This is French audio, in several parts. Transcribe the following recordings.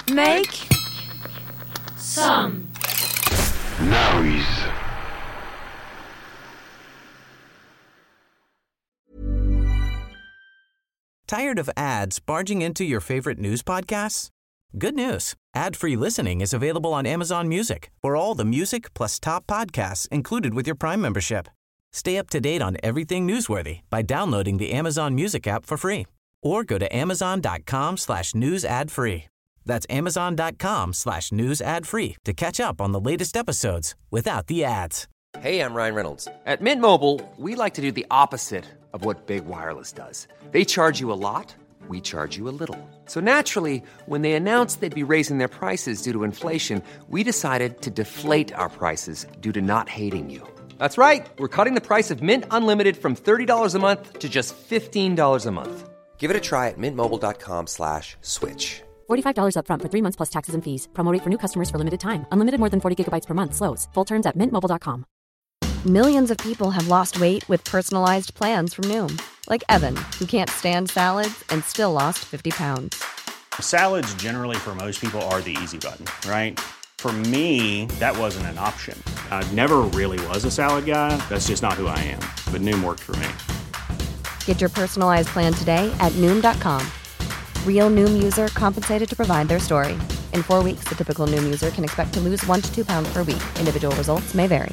Make some noise. Tired of ads barging into your favorite news podcasts? Good news. Ad-free listening is available on Amazon Music for all the music plus top podcasts included with your Prime membership. Stay up to date on everything newsworthy by downloading the Amazon Music app for free or go to amazon.com/news ad free. That's amazon.com/news ad free to catch up on the latest episodes without the ads. Hey, I'm Ryan Reynolds. At Mint Mobile, we like to do the opposite of what Big Wireless does. They charge you a lot, we charge you a little. So naturally, when they announced they'd be raising their prices due to inflation, we decided to deflate our prices due to not hating you. That's right. We're cutting the price of Mint Unlimited from $30 a month to just $15 a month. Give it a try at mintmobile.com/switch. $45 up front for 3 months plus taxes and fees. Promo rate for new customers for limited time. Unlimited more than 40 gigabytes per month. Slows full terms at mintmobile.com. Millions of people have lost weight with personalized plans from Noom. Like Evan, who can't stand salads and still lost 50 pounds. Salads generally for most people are the easy button, right? For me, that wasn't an option. I never really was a salad guy. That's just not who I am. But Noom worked for me. Get your personalized plan today at Noom.com. Real Noom user compensated to provide their story. In 4 weeks, the typical Noom user can expect to lose 1 to 2 pounds per week. Individual results may vary.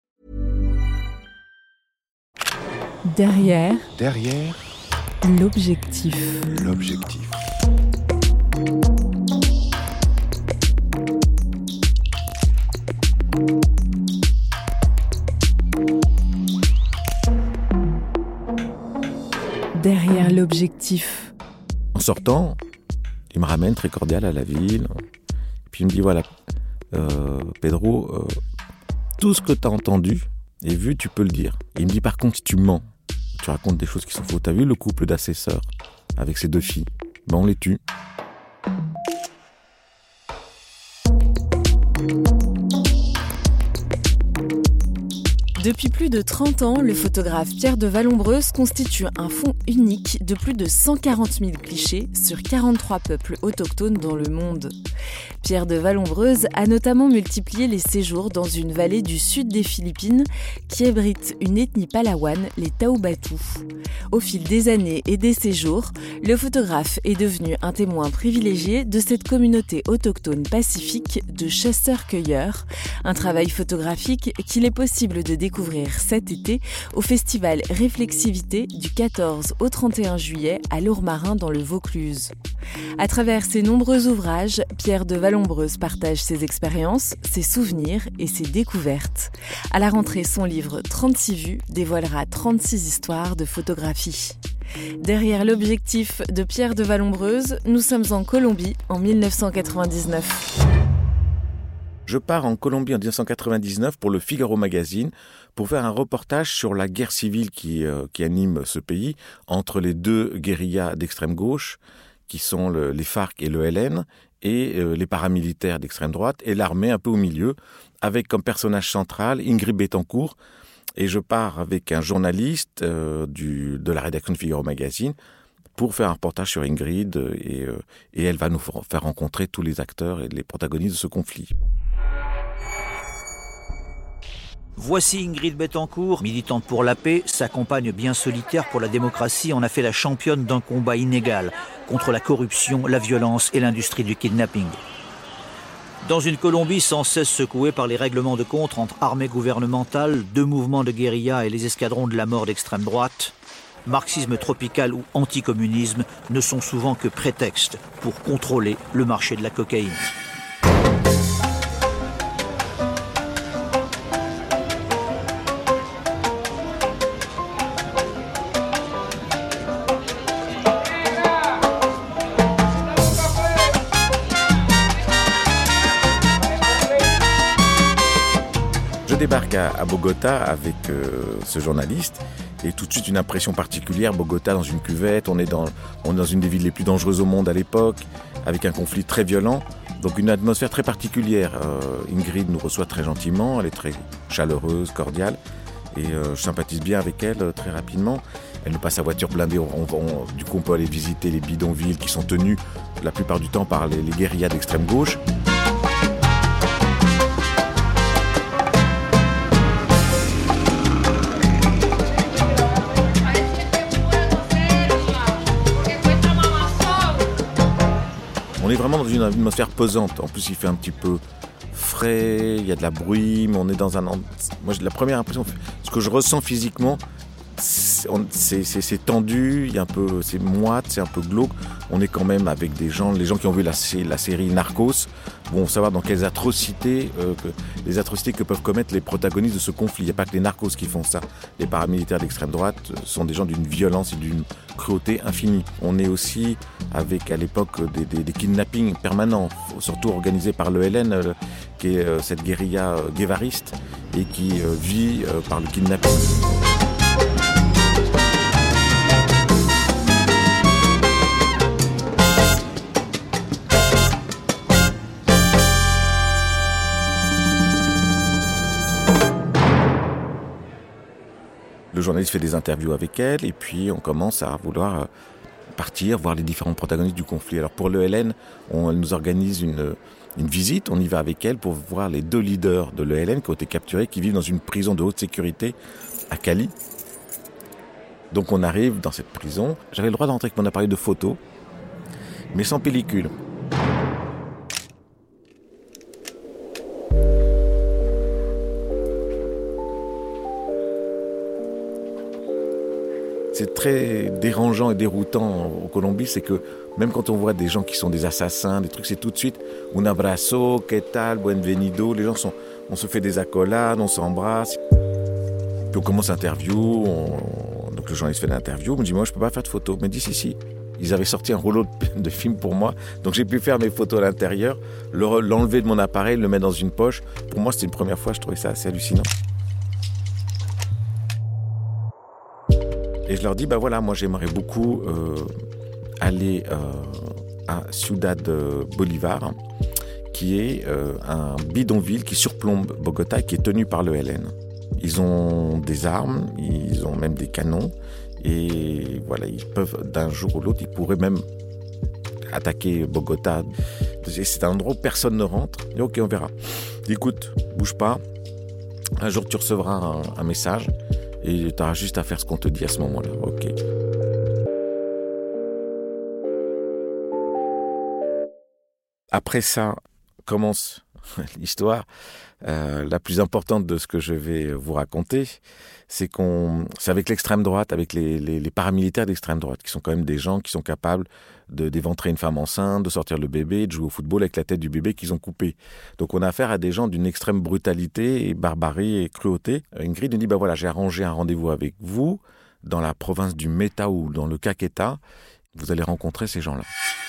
Derrière l'objectif. Derrière l'objectif. En sortant, il me ramène très cordial à la ville. Puis il me dit, voilà, Pedro, tout ce que tu as entendu et vu, tu peux le dire. Et il me dit, par contre, si tu mens, tu racontes des choses qui sont fausses. T'as vu le couple d'assesseurs avec ses 2 filles? Ben, on les tue. Depuis plus de 30 ans, le photographe Pierre de Vallombreuse constitue un fonds unique de plus de 140 000 clichés sur 43 peuples autochtones dans le monde. Pierre de Vallombreuse a notamment multiplié les séjours dans une vallée du sud des Philippines qui abrite une ethnie palawane, les Taubatu. Au fil des années et des séjours, le photographe est devenu un témoin privilégié de cette communauté autochtone pacifique de chasseurs-cueilleurs, un travail photographique qu'il est possible de découvrir cet été au festival Réflexivité du 14 au 31 juillet à Lourmarin dans le Vaucluse. À travers ses nombreux ouvrages, Pierre de Vallombreuse partage ses expériences, ses souvenirs et ses découvertes. À la rentrée, son livre 36 vues dévoilera 36 histoires de photographie. Derrière l'objectif de Pierre de Vallombreuse, nous sommes en Colombie en 1999. Je pars en Colombie en 1999 pour le Figaro Magazine pour faire un reportage sur la guerre civile qui anime ce pays entre les 2 guérillas d'extrême gauche qui sont les FARC et le ELN et les paramilitaires d'extrême droite et l'armée un peu au milieu avec comme personnage central Ingrid Betancourt. Et je pars avec un journaliste de la rédaction du Figaro Magazine pour faire un reportage sur Ingrid et elle va nous faire rencontrer tous les acteurs et les protagonistes de ce conflit. Voici Ingrid Betancourt, militante pour la paix, sa compagne bien solitaire pour la démocratie en a fait la championne d'un combat inégal contre la corruption, la violence et l'industrie du kidnapping. Dans une Colombie sans cesse secouée par les règlements de compte entre armées gouvernementales, 2 mouvements de guérilla et les escadrons de la mort d'extrême droite, marxisme tropical ou anticommunisme ne sont souvent que prétextes pour contrôler le marché de la cocaïne. Je débarque à Bogota avec ce journaliste et tout de suite une impression particulière. Bogota dans une cuvette, on est dans une des villes les plus dangereuses au monde à l'époque, avec un conflit très violent, donc une atmosphère très particulière. Ingrid nous reçoit très gentiment, elle est très chaleureuse, cordiale et je sympathise bien avec elle très rapidement. Elle nous passe sa voiture blindée. Du coup, on peut aller visiter les bidonvilles qui sont tenus la plupart du temps par les guérillas d'extrême gauche. On est vraiment dans une atmosphère pesante. En plus, il fait un petit peu frais, il y a de la brume, on est dans un... Moi, la première impression, ce que je ressens physiquement, c'est tendu, il y a un peu, c'est moite, c'est un peu glauque. On est quand même avec des gens, les gens qui ont vu la série Narcos vont savoir dans quelles atrocités, les atrocités que peuvent commettre les protagonistes de ce conflit. Il n'y a pas que les narcos qui font ça. Les paramilitaires d'extrême droite sont des gens d'une violence et d'une cruauté infinie. On est aussi avec, à l'époque, des kidnappings permanents, surtout organisés par l'ELN, qui est cette guérilla guévariste et qui vit par le kidnapping. Le journaliste fait des interviews avec elle et puis on commence à vouloir partir, voir les différents protagonistes du conflit. Alors pour l'ELN, elle nous organise une visite, on y va avec elle pour voir les 2 leaders de l'ELN qui ont été capturés, qui vivent dans une prison de haute sécurité à Cali. Donc on arrive dans cette prison, j'avais le droit d'entrer avec mon appareil de photo, mais sans pellicule. C'est très dérangeant et déroutant en Colombie, c'est que même quand on voit des gens qui sont des assassins, des trucs, c'est tout de suite un abrazo, que tal, bienvenido. Les gens on se fait des accolades, on s'embrasse. Puis on commence l'interview, donc le journaliste fait l'interview, il me dit moi je peux pas faire de photos. Il me dit si. Ils avaient sorti un rouleau de film pour moi, donc j'ai pu faire mes photos à l'intérieur, l'enlever de mon appareil, le mettre dans une poche. Pour moi c'était une première fois, je trouvais ça assez hallucinant. Et je leur dis, voilà, moi j'aimerais beaucoup aller à Ciudad Bolívar, qui est un bidonville qui surplombe Bogota et qui est tenu par l'ELN. Ils ont des armes, ils ont même des canons, et voilà, ils peuvent, d'un jour ou l'autre, ils pourraient même attaquer Bogota. C'est un endroit où personne ne rentre. Et ok, on verra. Écoute, bouge pas. Un jour, tu recevras un message. Et tu auras juste à faire ce qu'on te dit à ce moment-là. Ok. Après ça, commence l'histoire. La plus importante de ce que je vais vous raconter, c'est avec l'extrême droite, avec les paramilitaires d'extrême droite, qui sont quand même des gens qui sont capables d'éventrer une femme enceinte, de sortir le bébé, de jouer au football avec la tête du bébé qu'ils ont coupé. Donc on a affaire à des gens d'une extrême brutalité et barbarie et cruauté. Ingrid nous dit, voilà, j'ai arrangé un rendez-vous avec vous dans la province du Meta ou dans le Caqueta. Vous allez rencontrer ces gens-là.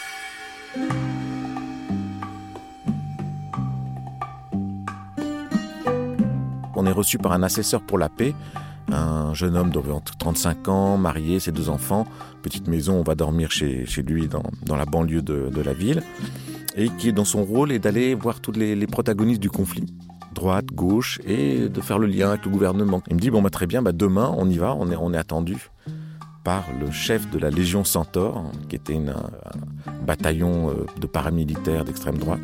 On est reçu par un assesseur pour la paix, un jeune homme d'environ 35 ans, marié, ses 2 enfants, petite maison, on va dormir chez lui dans la banlieue de la ville, et qui, dans son rôle, est d'aller voir tous les protagonistes du conflit, droite, gauche, et de faire le lien avec le gouvernement. Il me dit, très bien, demain, on y va, on est attendu par le chef de la Légion Centaure, qui était un bataillon de paramilitaires d'extrême droite.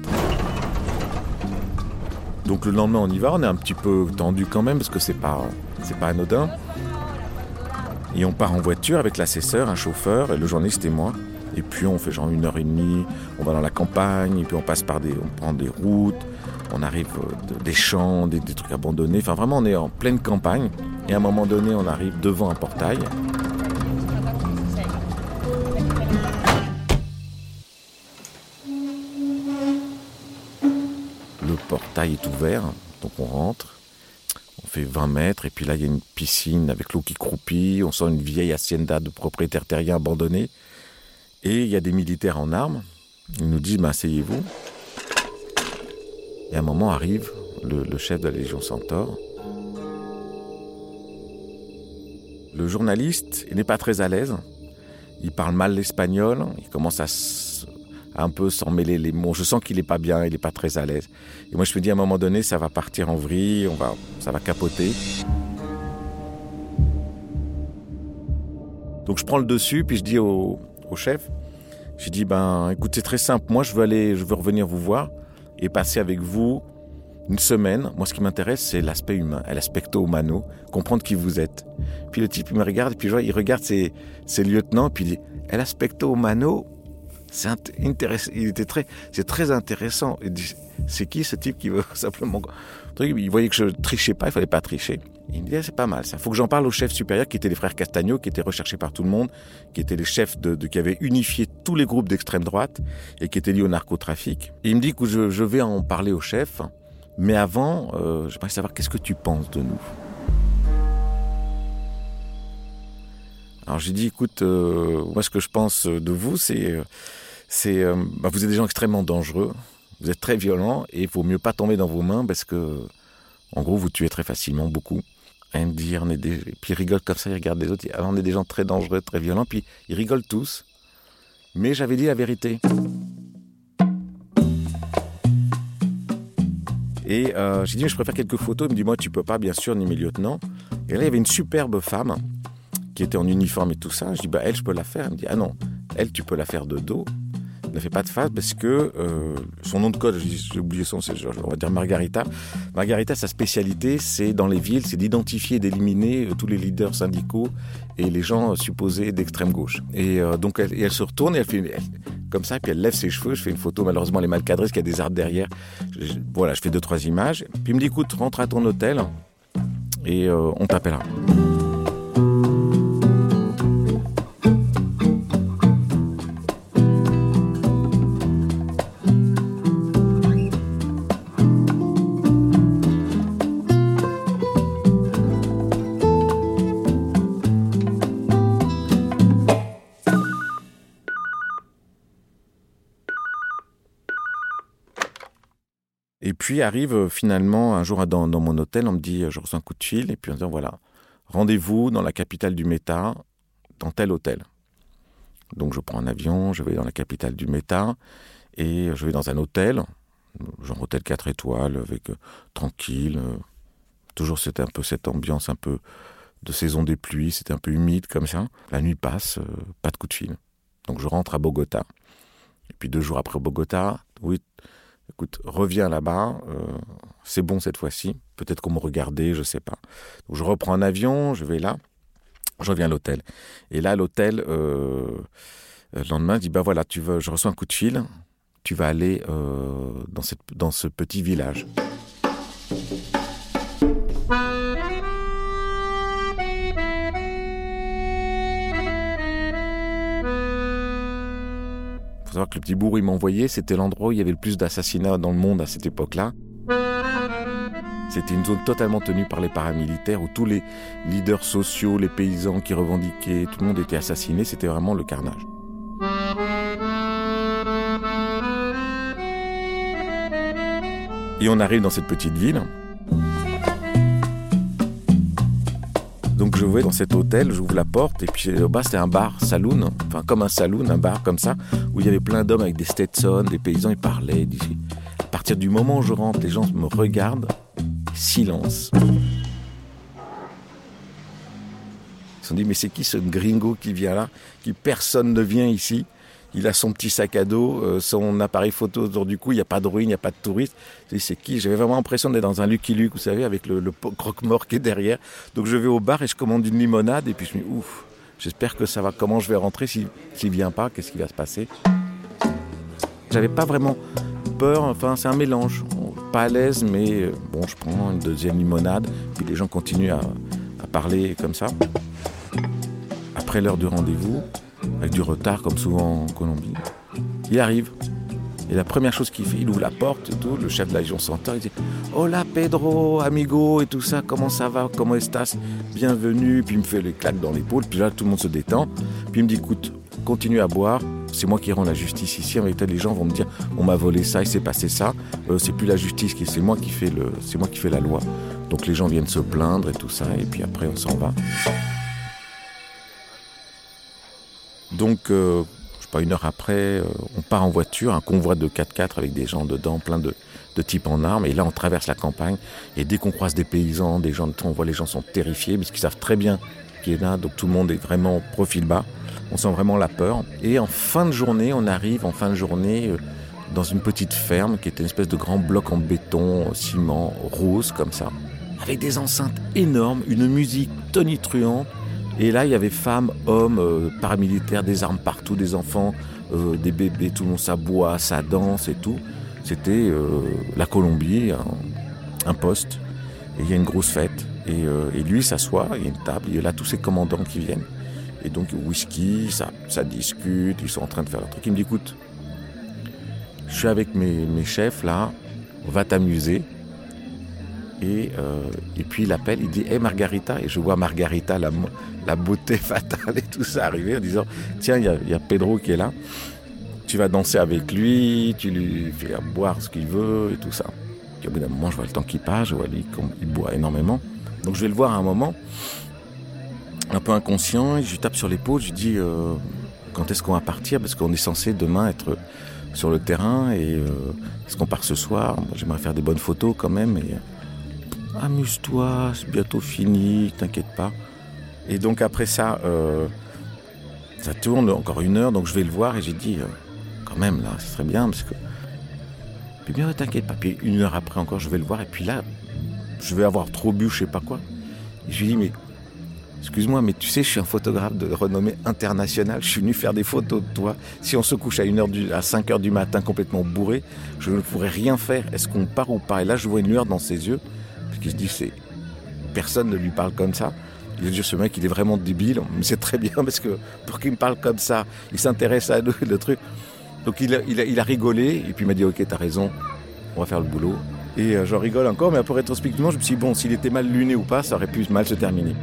Donc le lendemain, on y va, on est un petit peu tendu quand même, parce que c'est pas anodin. Et on part en voiture avec l'assesseur, un chauffeur, et le journaliste et moi. Et puis on fait genre 1h30, on va dans la campagne, et puis on prend des routes, on arrive des champs, des trucs abandonnés. Enfin vraiment, on est en pleine campagne. Et à un moment donné, on arrive devant un portail. Le portail est ouvert, donc on rentre, on fait 20 mètres, et puis là il y a une piscine avec l'eau qui croupit, on sent une vieille hacienda de propriétaires terriens abandonnés, et il y a des militaires en armes, ils nous disent asseyez-vous, et à un moment arrive le chef de la Légion Centaure. Le journaliste, il n'est pas très à l'aise, il parle mal l'espagnol, il commence à un peu s'emmêler les mots. Je sens qu'il n'est pas bien, il n'est pas très à l'aise. Et moi, je me dis, à un moment donné, ça va partir en vrille, ça va capoter. Donc je prends le dessus, puis je dis au chef, j'ai dit, écoute, c'est très simple, moi je veux revenir vous voir et passer avec vous une semaine. Moi ce qui m'intéresse, c'est l'aspect humain, l'aspecto humano, comprendre qui vous êtes. Puis le type il me regarde, et puis il regarde ses lieutenants, puis il dit, l'aspecto humano, c'est très intéressant. Il dit, c'est qui ce type qui veut simplement... Il voyait que je trichais pas, il fallait pas tricher. Il me dit, c'est pas mal ça. Il faut que j'en parle aux chefs supérieurs qui étaient les frères Castagno, qui étaient recherchés par tout le monde, qui étaient les chefs qui avaient unifié tous les groupes d'extrême droite et qui étaient liés au narcotrafic. Et il me dit que je vais en parler aux chefs, mais avant, j'aimerais savoir qu'est-ce que tu penses de nous. Alors j'ai dit, écoute, moi ce que je pense de vous, c'est vous êtes des gens extrêmement dangereux, vous êtes très violents et il vaut mieux pas tomber dans vos mains parce que, en gros, vous tuez très facilement, beaucoup. Et il me dit, puis il rigole comme ça, il regarde les autres, on est des gens très dangereux, très violents, puis ils rigolent tous. Mais j'avais dit la vérité. Et j'ai dit, mais je préfère quelques photos. Il me dit, moi, tu peux pas, bien sûr, ni mes lieutenants. Et là, il y avait une superbe femme qui était en uniforme et tout ça. Je dis, elle, je peux la faire. Elle me dit, ah non, elle, tu peux la faire de dos. Ne fait pas de face parce que son nom de code, j'ai oublié on va dire Margarita. Margarita, sa spécialité, c'est dans les villes, c'est d'identifier et d'éliminer tous les leaders syndicaux et les gens supposés d'extrême gauche. Et donc elle se retourne et elle fait comme ça, et puis elle lève ses cheveux. Je fais une photo, malheureusement elle est mal cadrée parce qu'il y a des arbres derrière. Je fais 2-3 images. Puis il me dit, écoute, rentre à ton hôtel et on t'appellera. Et puis arrive finalement un jour dans mon hôtel, on me dit, je reçois un coup de fil, et puis on me dit, voilà, rendez-vous dans la capitale du Métat, dans tel hôtel. Donc je prends un avion, je vais dans la capitale du Métat, et je vais dans un hôtel, genre hôtel 4 étoiles, avec tranquille, toujours c'était un peu cette ambiance un peu de saison des pluies, c'était un peu humide comme ça. La nuit passe, pas de coup de fil. Donc je rentre à Bogota. Et puis 2 jours après Bogota, oui, écoute, reviens là-bas, c'est bon cette fois-ci, peut-être qu'on me regardait, je sais pas. Donc je reprends un avion, je vais là, je reviens à l'hôtel. Et là, à l'hôtel, le lendemain, je dis, voilà, je reçois un coup de fil, tu vas aller dans ce petit village. Il faut savoir que le petit bourg où il m'a envoyé, c'était l'endroit où il y avait le plus d'assassinats dans le monde à cette époque-là. C'était une zone totalement tenue par les paramilitaires où tous les leaders sociaux, les paysans qui revendiquaient, tout le monde était assassiné. C'était vraiment le carnage. Et on arrive dans cette petite ville. Donc je vais dans cet hôtel, j'ouvre la porte et puis au bas c'était un bar, saloon, enfin comme un saloon, un bar comme ça, où il y avait plein d'hommes avec des Stetson, des paysans, ils parlaient. À partir du moment où je rentre, les gens me regardent, silence. Ils se sont dit, mais c'est qui ce gringo qui vient là, qui personne ne vient ici? Il a son petit sac à dos, son appareil photo autour du cou, il n'y a pas de ruine, il n'y a pas de touristes. C'est qui? J'avais vraiment l'impression d'être dans un Lucky Luke, vous savez, avec le croque-mort qui est derrière. Donc je vais au bar et je commande une limonade et puis je me dis, ouf, j'espère que ça va. Comment je vais rentrer s'il ne vient pas? Qu'est-ce qui va se passer? J'avais pas vraiment peur, enfin c'est un mélange. Pas à l'aise, mais bon, je prends une deuxième limonade, puis les gens continuent à parler comme ça. Après l'heure du rendez-vous, avec du retard, comme souvent en Colombie, il arrive. Et la première chose qu'il fait, il ouvre la porte et tout, le chef de la Légion Centaure, il dit « Hola Pedro, amigo, et tout ça, comment ça va, comment estás, bienvenue ?» Puis il me fait les claques dans l'épaule, puis là tout le monde se détend. Puis il me dit « Écoute, continue à boire, c'est moi qui rends la justice ici. » En vérité, les gens vont me dire « On m'a volé ça, il s'est passé ça, c'est plus la justice, c'est moi qui fais la loi. » Donc les gens viennent se plaindre et tout ça, et puis après on s'en va. Donc, je sais pas, 1 heure après, on part en voiture, un convoi de 4x4 avec des gens dedans, plein de types en armes. Et là, on traverse la campagne. Et dès qu'on croise des paysans, des gens de temps, on voit les gens sont terrifiés parce qu'ils savent très bien qui est là, donc tout le monde est vraiment profil bas. On sent vraiment la peur. Et en fin de journée, on arrive dans une petite ferme qui était une espèce de grand bloc en béton, ciment, rose comme ça, avec des enceintes énormes, une musique tonitruante. Et là, il y avait femmes, hommes, paramilitaires, des armes partout, des enfants, des bébés, tout le monde s'aboie, ça danse et tout. C'était la Colombie, un poste, et il y a une grosse fête. Et lui s'assoit, il y a une table, il y a là tous ces commandants qui viennent. Et donc whisky, ça discute, ils sont en train de faire leur truc. Il me dit, écoute, je suis avec mes chefs là, on va t'amuser. Et puis il appelle, il dit, hey Margarita, et je vois Margarita, la beauté fatale et tout ça arriver en disant, tiens, il y a Pedro qui est là, tu vas danser avec lui, tu lui fais boire ce qu'il veut et tout ça. Puis au bout d'un moment, je vois le temps qui passe, je vois lui, il boit énormément. Donc je vais le voir à un moment, un peu inconscient, et je lui tape sur l'épaule, je lui dis, quand est-ce qu'on va partir, parce qu'on est censé demain être sur le terrain, et est-ce qu'on part ce soir? Moi, j'aimerais faire des bonnes photos quand même, et amuse-toi, c'est bientôt fini, t'inquiète pas. Et donc après ça, ça tourne encore 1 heure, donc je vais le voir, et j'ai dit, quand même là, ce serait bien, parce que... Puis bien, t'inquiète pas. Puis 1 heure après encore, je vais le voir, et puis là, je vais avoir trop bu, je sais pas quoi. Et je lui dis, mais excuse-moi, mais tu sais, je suis un photographe de renommée internationale, je suis venu faire des photos de toi. Si on se couche à 5 heures du matin complètement bourré, je ne pourrais rien faire. Est-ce qu'on part ou pas? Et là, je vois une lueur dans ses yeux, parce qu'il se dit, personne ne lui parle comme ça. Je veux dire, ce mec, il est vraiment débile, mais c'est très bien, parce que pour qu'il me parle comme ça, il s'intéresse à nous, le truc. Donc il a rigolé, et puis il m'a dit, ok, t'as raison, on va faire le boulot. Et j'en rigole encore, mais un peu rétrospectivement, je me suis dit, bon, s'il était mal luné ou pas, ça aurait pu mal se terminer.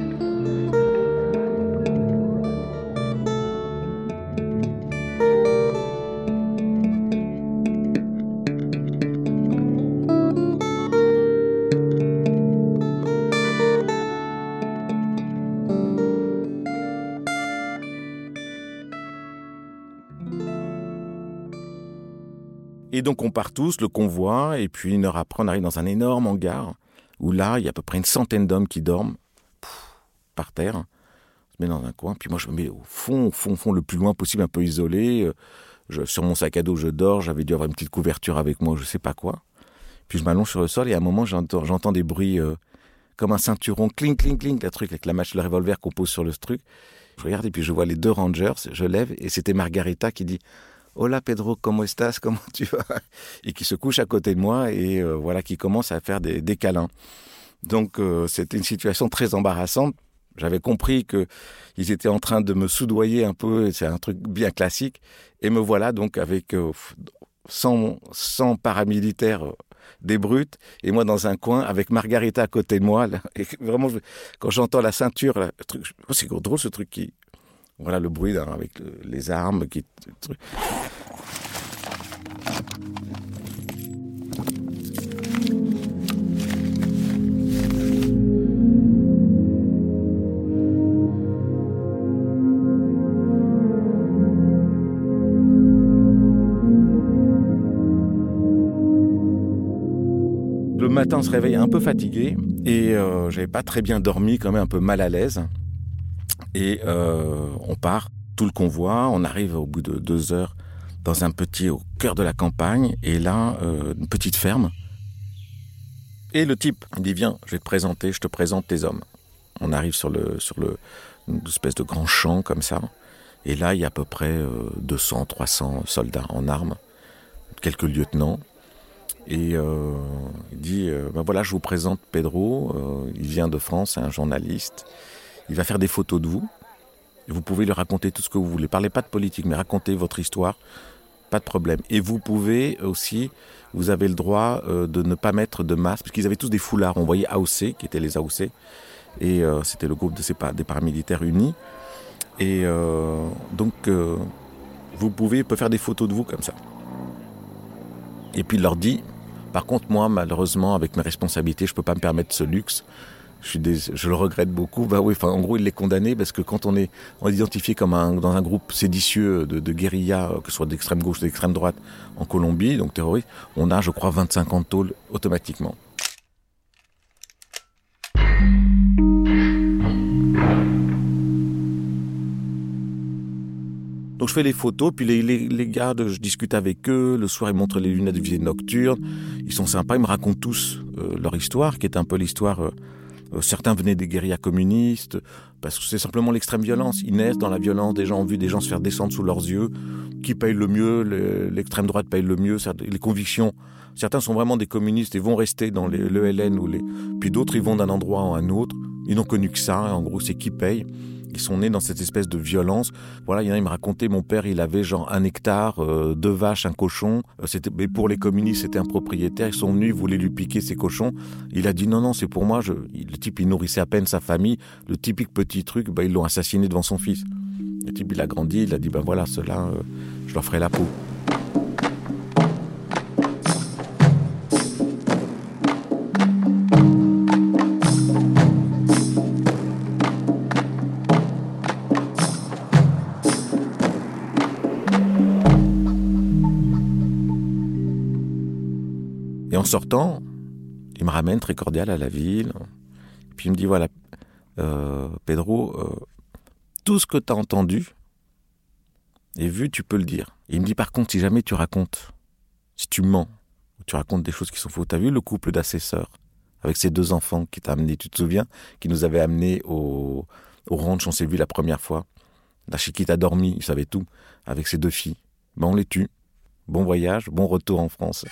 Et donc on part tous, le convoi, et puis 1 heure après, on arrive dans un énorme hangar, où là, il y a à peu près une centaine d'hommes qui dorment, par terre. On se met dans un coin, puis moi je me mets au fond, le plus loin possible, un peu isolé. Sur mon sac à dos, je dors, j'avais dû avoir une petite couverture avec moi, je sais pas quoi. Puis je m'allonge sur le sol, et à un moment, j'entends des bruits comme un ceinturon, cling, cling, cling, le truc avec la match, le revolver qu'on pose sur le truc. Je regarde, et puis je vois les 2 rangers, je lève, et c'était Margarita qui dit... Hola Pedro, ¿cómo estás? Comment tu vas? Et qui se couche à côté de moi et voilà, qui commence à faire des câlins. Donc c'était une situation très embarrassante. J'avais compris qu'ils étaient en train de me soudoyer un peu, et c'est un truc bien classique. Et me voilà donc avec 100 paramilitaires des brutes, et moi dans un coin avec Margarita à côté de moi. Là, et vraiment, quand j'entends la ceinture, là, le truc, c'est drôle ce truc qui... Voilà le bruit avec les armes qui... Le matin, on se réveille un peu fatigué et j'avais pas très bien dormi, quand même un peu mal à l'aise. Et on part, tout le convoi, on arrive au bout de 2 heures dans au cœur de la campagne, et là, une petite ferme. Et le type, il dit, viens, je te présente tes hommes. On arrive sur une espèce de grand champ comme ça, et là, il y a à peu près 200, 300 soldats en armes, quelques lieutenants. Et il dit, ben voilà, je vous présente Pedro, il vient de France, c'est un journaliste. Il va faire des photos de vous. Et vous pouvez lui raconter tout ce que vous voulez. Parlez pas de politique, mais racontez votre histoire. Pas de problème. Et vous pouvez aussi, vous avez le droit de ne pas mettre de masque, parce qu'ils avaient tous des foulards. On voyait AOC, qui étaient les AOC. Et c'était le groupe des paramilitaires unis. Et donc, vous pouvez faire des photos de vous comme ça. Et puis il leur dit, par contre, moi, malheureusement, avec mes responsabilités, je peux pas me permettre ce luxe. Je le regrette beaucoup. Bah oui, en gros, il est condamné parce que quand on est identifié comme dans un groupe séditieux de guérilla, que ce soit d'extrême gauche ou d'extrême droite en Colombie, donc terroriste, on a, je crois, 25 ans de tôle automatiquement. je fais les photos, puis les gars, je discute avec eux. Le soir, ils montrent les lunettes de visée nocturne. Ils sont sympas, ils me racontent tous leur histoire, qui est un peu l'histoire... certains venaient des guérillas communistes, parce que c'est simplement l'extrême violence. Ils naissent dans la violence, des gens ont vu des gens se faire descendre sous leurs yeux. Qui paye le mieux? L'extrême droite paye le mieux. Les convictions, certains sont vraiment des communistes et vont rester dans l'ELN, puis d'autres, ils vont d'un endroit à un autre. Ils n'ont connu que ça, en gros, c'est qui paye. Ils sont nés dans cette espèce de violence. Voilà, il y en a, il me racontait, mon père, il avait genre 1 hectare, 2 vaches, un cochon. Mais pour les communistes, c'était un propriétaire. Ils sont venus, ils voulaient lui piquer ses cochons. Il a dit non, c'est pour moi. Le type, il nourrissait à peine sa famille. Le typique petit truc, ils l'ont assassiné devant son fils. Le type, il a grandi, il a dit, voilà, ceux-là, je leur ferai la peau. Et en sortant, il me ramène très cordial à la ville. Puis il me dit, voilà, Pedro, tout ce que tu as entendu et vu, tu peux le dire. Et il me dit, par contre, si jamais tu racontes, si tu mens, tu racontes des choses qui sont fausses. Tu as vu le couple d'assesseurs avec ses 2 enfants qui t'a amené, tu te souviens, qui nous avait amenés au ranch, on s'est vu la première fois. La Chiquita a dormi, il savait tout, avec ses 2 filles. On les tue. Bon voyage, bon retour en France.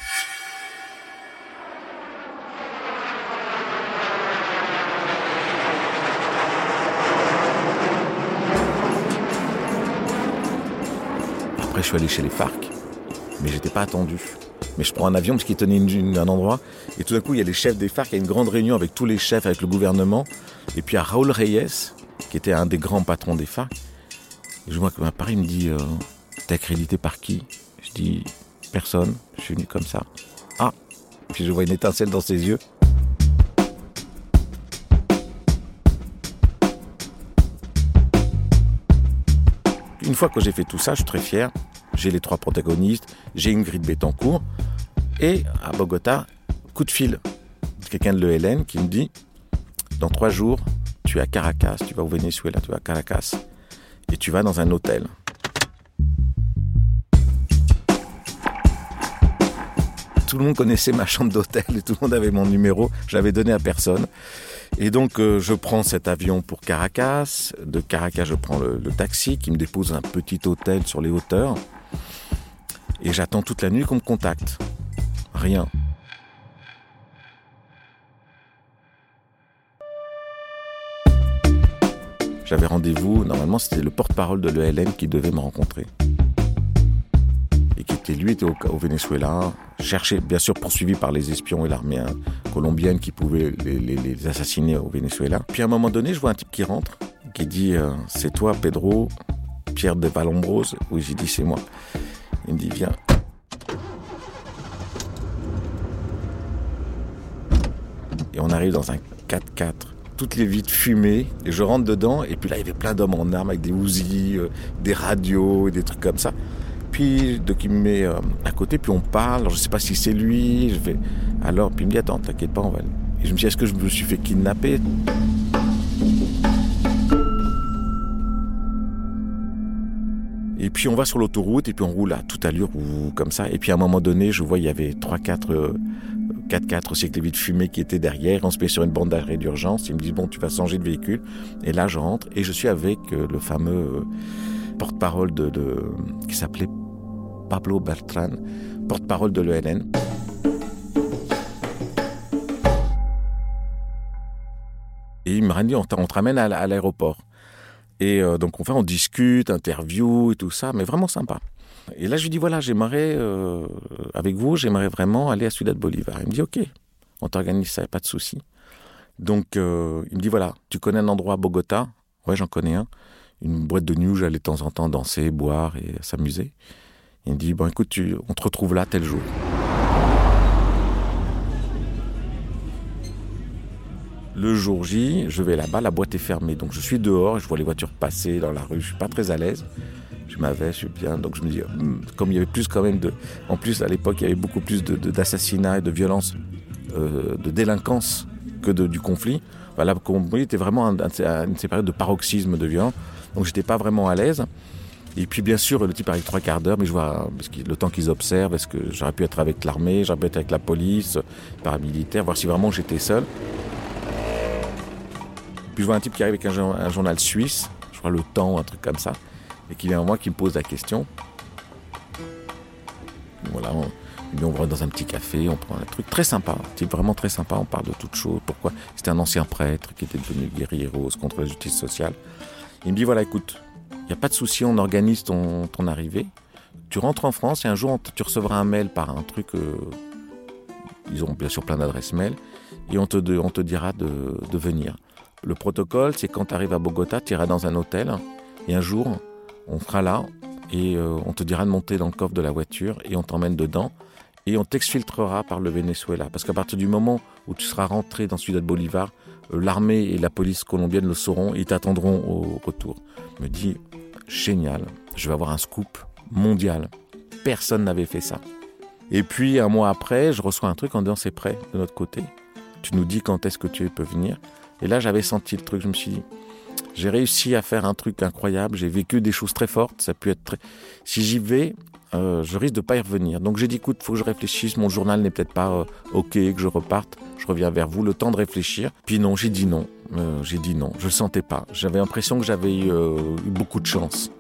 Après, je suis allé chez les FARC, mais j'étais pas attendu. Mais je prends un avion parce qu'ils tenaient un endroit, et tout d'un coup, il y a les chefs des FARC, il y a une grande réunion avec tous les chefs, avec le gouvernement, et puis il y a Raúl Reyes, qui était un des grands patrons des FARC. Et je vois qu'à Paris, il me dit, t'es accrédité par qui? Je dis, personne, je suis venu comme ça. Ah, puis je vois une étincelle dans ses yeux. Une fois que j'ai fait tout ça, je suis très fier. J'ai les 3 protagonistes, j'ai Ingrid Betancourt. Et à Bogota, coup de fil. Quelqu'un de l'ELN qui me dit, dans 3 jours, tu es à Caracas, tu vas au Venezuela, tu vas à Caracas. Et tu vas dans un hôtel. Tout le monde connaissait ma chambre d'hôtel et tout le monde avait mon numéro. Je l'avais donné à personne. Et donc, je prends cet avion pour Caracas. De Caracas, je prends le taxi qui me dépose dans un petit hôtel sur les hauteurs. Et j'attends toute la nuit qu'on me contacte. Rien. J'avais rendez-vous, normalement, c'était le porte-parole de l'ELN qui devait me rencontrer. Et qui était au Venezuela, cherché, bien sûr poursuivi par les espions et l'armée colombienne qui pouvaient les assassiner au Venezuela. Puis à un moment donné, je vois un type qui rentre, qui dit « C'est toi, Pedro, Pierre de Valombrose ?» Oui, j'ai dit « C'est moi ». Il me dit « Viens ». Et on arrive dans un 4x4, toutes les vitres fumées, et je rentre dedans, et puis là, il y avait plein d'hommes en armes avec des Uzi, des radios, et des trucs comme ça. Puis, donc il me met à côté, puis on parle. Alors, je ne sais pas si c'est lui. Puis il me dit, attends, t'inquiète pas, on va... Et je me dis, est-ce que je me suis fait kidnapper? Et puis, on va sur l'autoroute, et puis on roule à toute allure, comme ça. Et puis, à un moment donné, je vois, il y avait 3-4 4x4 aussi avec les vitres fumées qui étaient derrière. On se met sur une bande d'arrêt d'urgence. Ils me disent, bon, tu vas changer de véhicule. Et là, je rentre, et je suis avec le fameux porte-parole qui s'appelait Pablo Beltrán, porte-parole de l'ELN. Et il m'a dit, on te ramène à l'aéroport. Et donc on discute, interview et tout ça, mais vraiment sympa. Et là je lui dis, voilà, j'aimerais, avec vous, j'aimerais vraiment aller à Ciudad Bolívar. Il me dit, ok, on t'organise ça, pas de souci. Donc il me dit, voilà, tu connais un endroit à Bogota? Ouais, j'en connais un. Une boîte de nuit où j'allais de temps en temps danser, boire et s'amuser. Il me dit, bon écoute, on te retrouve là tel jour. Le jour J, je vais là-bas, la boîte est fermée. Donc je suis dehors, je vois les voitures passer dans la rue, je suis pas très à l'aise. Je m'avais, je suis bien. Donc je me dis, comme il y avait plus quand même en plus à l'époque, il y avait beaucoup plus d'assassinats et de violences, de délinquance que du conflit. Voilà, comme vous voyez, c'était vraiment une période de paroxysme de violence. Donc j'étais pas vraiment à l'aise. Et puis bien sûr, le type arrive 3/4 d'heure, mais je vois parce que le temps qu'ils observent, est-ce que j'aurais pu être avec l'armée, j'aurais pu être avec la police, paramilitaire, voir si vraiment j'étais seul. Puis je vois un type qui arrive avec un journal suisse, je crois Le Temps, un truc comme ça, et qui vient à moi, qui me pose la question. Voilà, on va dans un petit café, on prend un truc très sympa, un type vraiment très sympa, on parle de toutes choses. Pourquoi ? C'était un ancien prêtre qui était devenu guerrier rose contre la justice sociale. Il me dit, voilà, écoute, il n'y a pas de souci, on organise ton arrivée. Tu rentres en France et un jour, tu recevras un mail par un truc, ils ont bien sûr plein d'adresses mail, et on te dira de venir. Le protocole, c'est quand tu arrives à Bogota, tu iras dans un hôtel, et un jour, on sera là, et on te dira de monter dans le coffre de la voiture, et on t'emmène dedans, et on t'exfiltrera par le Venezuela. Parce qu'à partir du moment où tu seras rentré dans Ciudad Bolívar, l'armée et la police colombienne le sauront, et ils t'attendront au retour. Je me dis, génial, je vais avoir un scoop mondial. Personne n'avait fait ça. Et puis, un mois après, je reçois un truc en disant, c'est prêt de notre côté. Tu nous dis quand est-ce que tu peux venir. Et là, j'avais senti le truc, je me suis dit, j'ai réussi à faire un truc incroyable, j'ai vécu des choses très fortes, ça a pu être très... Si j'y vais, je risque de ne pas y revenir. Donc j'ai dit, écoute, il faut que je réfléchisse, mon journal n'est peut-être pas OK, que je reparte, je reviens vers vous, le temps de réfléchir. Puis non, j'ai dit non, je ne le sentais pas. J'avais l'impression que j'avais eu beaucoup de chance.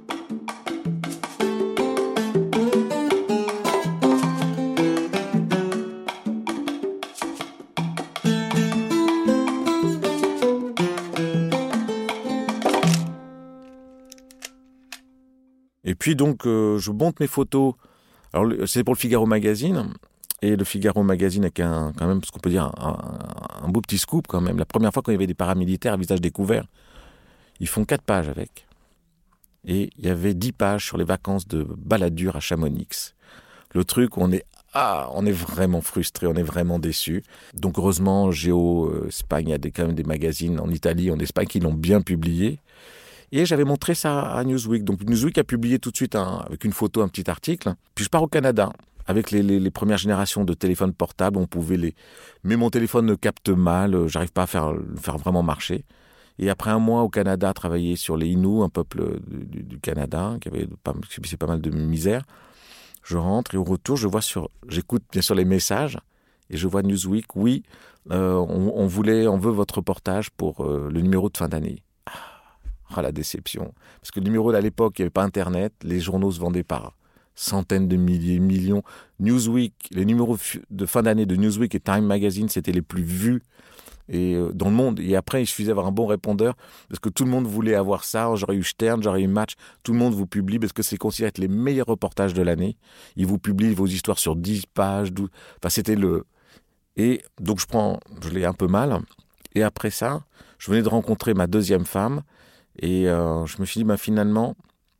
Et puis donc, je monte mes photos. Alors, c'est pour le Figaro Magazine. Et le Figaro Magazine avec quand même, ce qu'on peut dire, un beau petit scoop quand même. La première fois quand il y avait des paramilitaires à visage découvert, ils font 4 pages avec. Et il y avait 10 pages sur les vacances de Balladur à Chamonix. Le truc où on est vraiment frustré, on est vraiment déçu. Donc heureusement, Géo Espagne, il y a quand même des magazines en Italie, en Espagne qui l'ont bien publié. Et j'avais montré ça à Newsweek. Donc Newsweek a publié tout de suite avec une photo, un petit article. Puis je pars au Canada avec les premières générations de téléphones portables. On pouvait mais mon téléphone ne capte mal, j'arrive pas à le faire vraiment marcher. Et après un mois au Canada, à travailler sur les Inuits, un peuple du Canada qui subissait pas mal de misère, je rentre et au retour, j'écoute bien sûr les messages et je vois Newsweek. Oui, on veut votre reportage pour le numéro de fin d'année. La déception. Parce que le numéro à l'époque, il n'y avait pas Internet, les journaux se vendaient par centaines de milliers, millions. Newsweek, les numéros de fin d'année de Newsweek et Time Magazine, c'était les plus vus dans le monde. Et après, il suffisait d'avoir un bon répondeur, parce que tout le monde voulait avoir ça. J'aurais eu Stern, j'aurais eu Match, tout le monde vous publie, parce que c'est considéré être les meilleurs reportages de l'année. Ils vous publient vos histoires sur 10 pages, 12... Enfin, c'était le... Et donc, je l'ai un peu mal. Et après ça, je venais de rencontrer ma deuxième femme, et je me suis dit, finalement,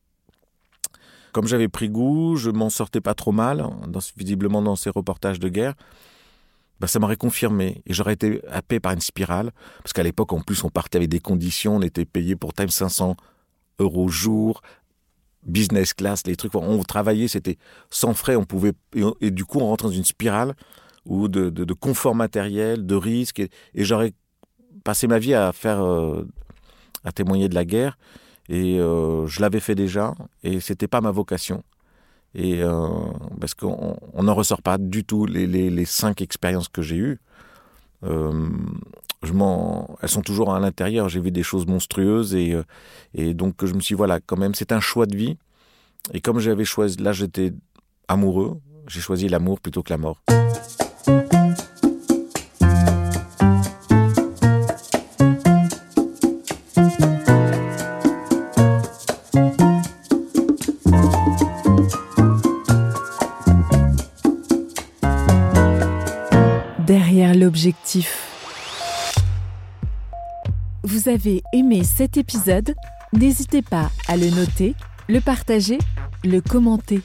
comme j'avais pris goût, je m'en sortais pas trop mal, visiblement dans ces reportages de guerre, ça m'aurait confirmé. Et j'aurais été happé par une spirale, parce qu'à l'époque, en plus, on partait avec des conditions, on était payé pour Time 500 € jour, business class, les trucs. On travaillait, c'était sans frais, on pouvait... Et du coup, on rentre dans une spirale où de confort matériel, de risque, et j'aurais passé ma vie à témoigner de la guerre, et je l'avais fait déjà, et c'était pas ma vocation. Et parce qu'on n'en ressort pas du tout les 5 expériences que j'ai eues. Elles sont toujours à l'intérieur. J'ai vu des choses monstrueuses, et donc je me suis dit, voilà, quand même, c'est un choix de vie. Et comme j'avais choisi, là j'étais amoureux, j'ai choisi l'amour plutôt que la mort. Derrière l'objectif. Vous avez aimé cet épisode ? N'hésitez pas à le noter, le partager, le commenter.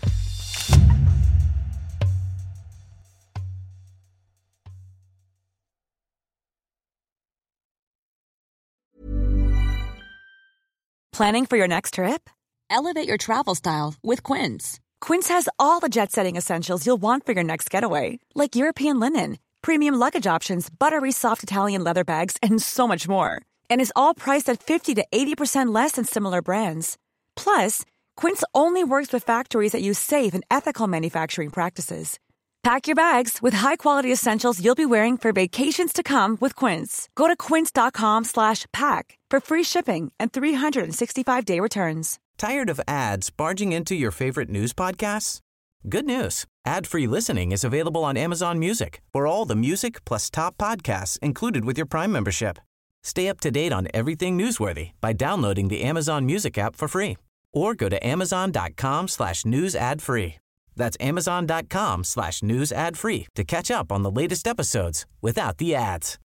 Planning for your next trip? Elevate your travel style with Quince. Quince has all the jet-setting essentials you'll want for your next getaway, like European linen, premium luggage options, buttery soft Italian leather bags, and so much more. And is all priced at 50 to 80% less than similar brands. Plus, Quince only works with factories that use safe and ethical manufacturing practices. Pack your bags with high-quality essentials you'll be wearing for vacations to come with Quince. Go to quince.com/pack for free shipping and 365-day returns. Tired of ads barging into your favorite news podcasts? Good news. Ad-free listening is available on Amazon Music for all the music plus top podcasts included with your Prime membership. Stay up to date on everything newsworthy by downloading the Amazon Music app for free or go to amazon.com/news ad free. That's amazon.com/news ad free to catch up on the latest episodes without the ads.